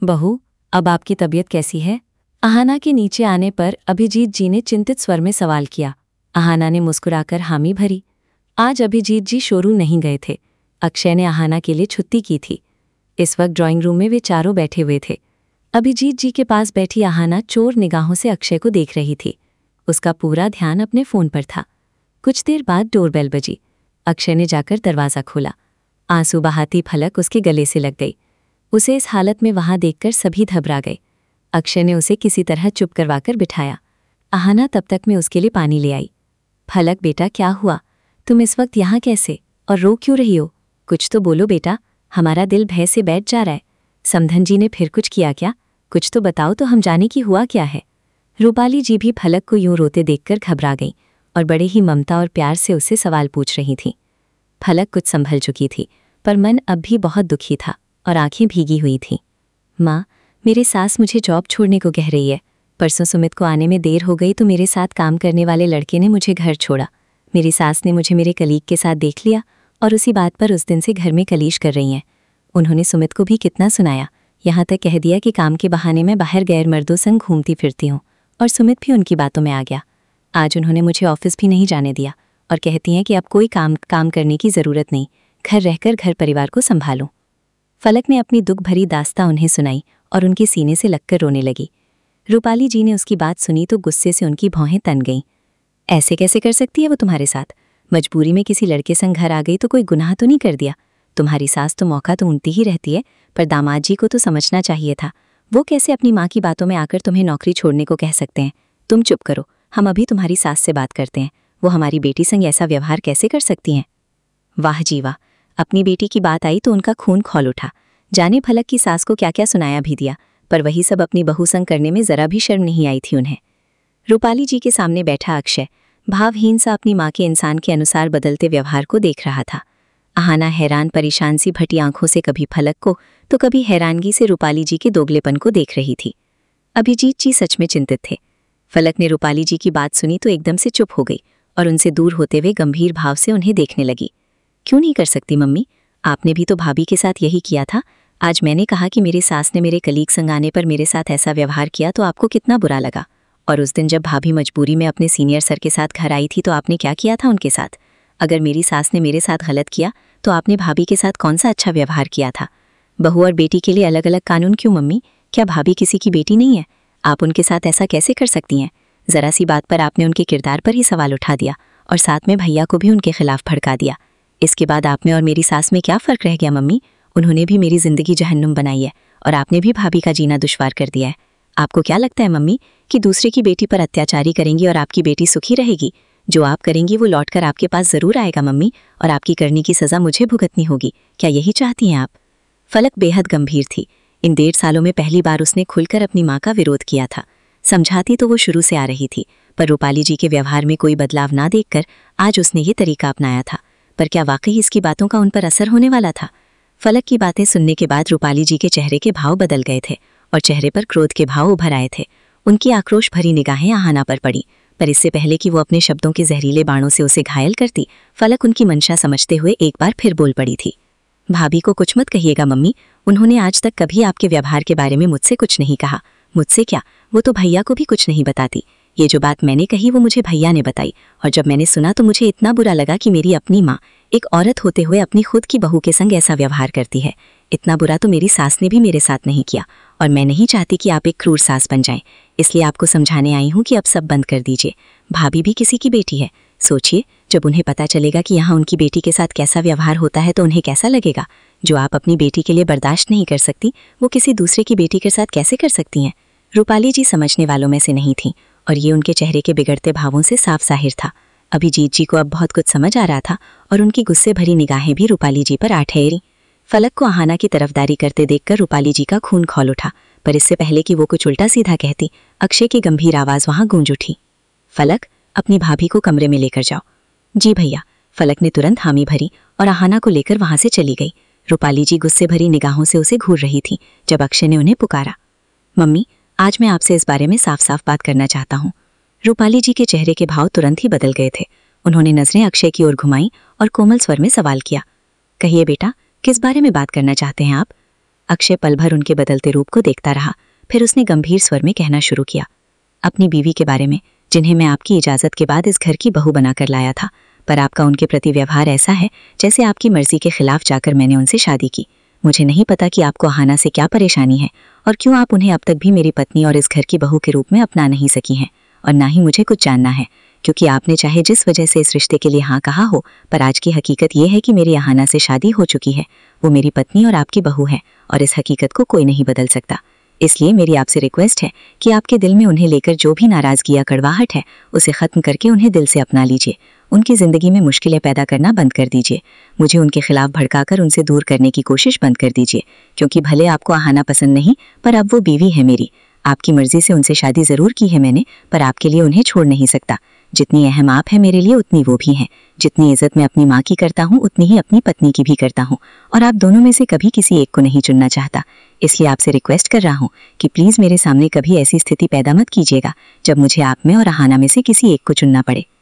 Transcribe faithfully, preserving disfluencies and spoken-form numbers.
बहू, अब आपकी तबीयत कैसी है? अहाना के नीचे आने पर अभिजीत जी ने चिंतित स्वर में सवाल किया। अहाना ने मुस्कुराकर हामी भरी। आज अभिजीत जी शोरूम नहीं गए थे। अक्षय ने अहाना के लिए छुट्टी की थी। इस वक्त ड्राइंग रूम में वे चारों बैठे हुए थे। अभिजीत जी के पास बैठी अहाना चोर निगाहों से अक्षय को देख रही थी। उसका पूरा ध्यान अपने फ़ोन पर था। कुछ देर बाद डोरबेल बजी। अक्षय ने जाकर दरवाज़ा खोला। आंसू बहाती फलक उसके गले से लग गई। उसे इस हालत में वहां देखकर सभी घबरा गए। अक्षय ने उसे किसी तरह चुप करवाकर बिठाया। अहाना तब तक में उसके लिए पानी ले आई। फलक बेटा, क्या हुआ? तुम इस वक्त यहाँ कैसे और रो क्यों रही हो? कुछ तो बोलो बेटा, हमारा दिल भय से बैठ जा रहा है। समधन जी ने फिर कुछ किया क्या? कुछ तो बताओ तो हम जाने की हुआ क्या है। रूपाली जी भी फलक को यूं रोते देखकर घबरा गईं और बड़े ही ममता और प्यार से उससे सवाल पूछ रही थीं। फलक कुछ संभल चुकी थी, पर मन अब भी बहुत दुखी था और आंखें भीगी हुई थीं। माँ, मेरे सास मुझे जॉब छोड़ने को कह रही है। परसों सुमित को आने में देर हो गई तो मेरे साथ काम करने वाले लड़के ने मुझे घर छोड़ा। मेरी सास ने मुझे मेरे कलीग के साथ देख लिया और उसी बात पर उस दिन से घर में कलीश कर रही हैं। उन्होंने सुमित को भी कितना सुनाया, यहाँ तक कह दिया कि काम के बहाने मैं बाहर गैर मर्दों संग घूमती फिरती हूँ, और सुमित भी उनकी बातों में आ गया। आज उन्होंने मुझे ऑफिस भी नहीं जाने दिया और कहती हैं कि अब कोई काम काम करने की ज़रूरत नहीं, घर रहकर घर परिवार को संभालो। फलक ने अपनी दुख भरी दास्तां उन्हें सुनाई और उनके सीने से लगकर रोने लगी। रूपाली जी ने उसकी बात सुनी तो गुस्से से उनकी भौहें तन गईं। ऐसे कैसे कर सकती है वो तुम्हारे साथ? मजबूरी में किसी लड़के संग घर आ गई तो कोई गुनाह तो नहीं कर दिया? तुम्हारी सास तो मौका तो ढूंढती ही रहती है, पर दामाद जी को तो समझना चाहिए था। वो कैसे अपनी माँ की बातों में आकर तुम्हें नौकरी छोड़ने को कह सकते हैं? तुम चुप करो, हम अभी तुम्हारी सास से बात करते हैं। वो हमारी बेटी संग ऐसा व्यवहार कैसे कर सकती हैं? वाह जी वाह, अपनी बेटी की बात आई तो उनका खून खौल उठा। जाने फलक की सास को क्या क्या सुनाया भी दिया, पर वही सब अपनी बहू संग करने में जरा भी शर्म नहीं आई थी उन्हें। रूपाली जी के सामने बैठा अक्षय भावहीन सा अपनी माँ के इंसान के अनुसार बदलते व्यवहार को देख रहा था। अहाना हैरान परेशान सी भटी आंखों से कभी फलक को तो कभी हैरानगी से रूपाली जी के दोगलेपन को देख रही थी। अभिजीत जी सच में चिंतित थे। फलक ने रूपाली जी की बात सुनी तो एकदम से चुप हो गई और उनसे दूर होते हुए गंभीर भाव से उन्हें देखने लगी। क्यों नहीं कर सकती मम्मी? आपने भी तो भाभी के साथ यही किया था। आज मैंने कहा कि मेरी सास ने मेरे कलीग संग आने पर मेरे साथ ऐसा व्यवहार किया तो आपको कितना बुरा लगा, और उस दिन जब भाभी मजबूरी में अपने सीनियर सर के साथ घर आई थी तो आपने क्या किया था उनके साथ? अगर मेरी सास ने मेरे साथ गलत किया तो आपने भाभी के साथ कौन सा अच्छा व्यवहार किया था? बहू और बेटी के लिए अलग अलग कानून क्यों मम्मी? क्या भाभी किसी की बेटी नहीं है? आप उनके साथ ऐसा कैसे कर सकती हैं? जरा सी बात पर आपने उनके किरदार पर ही सवाल उठा दिया और साथ में भैया को भी उनके खिलाफ भड़का दिया। इसके बाद आप में और मेरी सास में क्या फ़र्क रह गया मम्मी? उन्होंने भी मेरी ज़िंदगी जहन्नुम बनाई है और आपने भी भाभी का जीना दुश्वार कर दिया है। आपको क्या लगता है मम्मी कि दूसरे की बेटी पर अत्याचारी करेंगी और आपकी बेटी सुखी रहेगी? जो आप करेंगी वो लौटकर आपके पास ज़रूर आएगा मम्मी, और आपकी करने की सज़ा मुझे भुगतनी होगी। क्या यही चाहती हैं आप? फलक बेहद गंभीर थी। इन डेढ़ सालों में पहली बार उसने खुलकर अपनी माँ का विरोध किया था। समझाती तो वो शुरू से आ रही थी, पर रूपाली जी के व्यवहार में कोई बदलाव ना देखकर आज उसने ये तरीका अपनाया था। पर क्या वाकई इसकी बातों का उन पर असर होने वाला था? फलक की बातें सुनने के बाद रूपाली जी के चेहरे के भाव बदल गए थे और चेहरे पर क्रोध के भाव उभर आए थे। उनकी आक्रोश भरी निगाहें अहाना पर पड़ी, पर इससे पहले कि वो अपने शब्दों के जहरीले बाणों से उसे घायल करती, फलक उनकी मंशा समझते हुए एक बार फिर बोल पड़ी थी। भाभी को कुछ मत कहिएगा मम्मी, उन्होंने आज तक कभी आपके व्यवहार के बारे में मुझसे कुछ नहीं कहा। मुझसे क्या, वो तो भैया को भी कुछ नहीं बताती। ये जो बात मैंने कही वो मुझे भैया ने बताई, और जब मैंने सुना तो मुझे इतना बुरा लगा कि मेरी अपनी माँ एक औरत होते हुए अपनी खुद की बहू के संग ऐसा व्यवहार करती है। इतना बुरा तो मेरी सास ने भी मेरे साथ नहीं किया, और मैं नहीं चाहती कि आप एक क्रूर सास बन जाएं। इसलिए आपको समझाने आई हूँ कि अब सब बंद कर दीजिए। भाभी भी किसी की बेटी है। सोचिए, जब उन्हें पता चलेगा कि यहाँ उनकी बेटी के साथ कैसा व्यवहार होता है तो उन्हें कैसा लगेगा। जो आप अपनी बेटी के लिए बर्दाश्त नहीं कर सकती, वो किसी दूसरे की बेटी के साथ कैसे कर सकती हैं? रूपाली जी समझने वालों में से नहीं थीं, और ये उनके चेहरे के बिगड़ते भावों से साफ जाहिर था। अभिजीत जी को अब बहुत कुछ समझ आ रहा था, और उनकी गुस्से भरी निगाहें भी रूपाली जी पर आ ठहरी। फलक को अहाना की तरफदारी करते देखकर रूपाली जी का खून खौल उठा, पर इससे पहले कि वो कुछ उल्टा सीधा कहती, अक्षय की गंभीर आवाज़ वहां गूंज उठी। फलक, अपनी भाभी को कमरे में लेकर जाओ। जी भैया। फलक ने तुरंत हामी भरी और अहाना को लेकर वहां से चली गई। रूपाली जी गुस्से भरी निगाहों से उसे घूर रही थी जब अक्षय ने उन्हें पुकारा। मम्मी, आज मैं आपसे इस बारे में साफ साफ बात करना चाहता हूँ। रूपाली जी के चेहरे के भाव तुरंत ही बदल गए थे। उन्होंने नजरें अक्षय की ओर घुमाई और कोमल स्वर में सवाल किया, कहिए बेटा, किस बारे में बात करना चाहते हैं आप? अक्षय पल भर उनके बदलते रूप को देखता रहा, फिर उसने गंभीर स्वर में कहना शुरू किया, अपनी बीवी के बारे में, जिन्हें मैं आपकी इजाज़त के बाद इस घर की बहू बनाकर लाया था, पर आपका उनके प्रति व्यवहार ऐसा है जैसे आपकी मर्जी के खिलाफ जाकर मैंने उनसे शादी की। मुझे नहीं पता कि आपको अहाना से क्या परेशानी है और क्यों आप उन्हें अब तक भी मेरी पत्नी और इस घर की बहू के रूप में अपना नहीं सकी हैं, और ना ही मुझे कुछ जानना है, क्योंकि आपने चाहे जिस वजह से इस रिश्ते के लिए हाँ कहा हो, पर आज की हकीकत यह है कि मेरी अहाना से शादी हो चुकी है। वो मेरी पत्नी और आपकी बहू है, और इस हकीकत को कोई नहीं बदल सकता। इसलिए मेरी आपसे रिक्वेस्ट है कि आपके दिल में उन्हें लेकर जो भी नाराज़गी या कड़वाहट है, उसे ख़त्म करके उन्हें दिल से अपना लीजिए। उनकी ज़िंदगी में मुश्किलें पैदा करना बंद कर दीजिए। मुझे उनके खिलाफ भड़काकर उनसे दूर करने की कोशिश बंद कर दीजिए, क्योंकि भले आपको अहाना पसंद नहीं, पर अब वो बीवी है मेरी। आपकी मर्जी से उनसे शादी ज़रूर की है मैंने, पर आपके लिए उन्हें छोड़ नहीं सकता। जितनी अहम आप है मेरे लिए, उतनी वो भी हैं। जितनी इज्जत मैं अपनी माँ की करता हूँ, उतनी ही अपनी पत्नी की भी करता हूँ, और आप दोनों में से कभी किसी एक को नहीं चुनना चाहता। इसलिए आपसे रिक्वेस्ट कर रहा हूँ कि प्लीज़ मेरे सामने कभी ऐसी स्थिति पैदा मत कीजिएगा जब मुझे आप में और अहाना में से किसी एक को चुनना पड़े।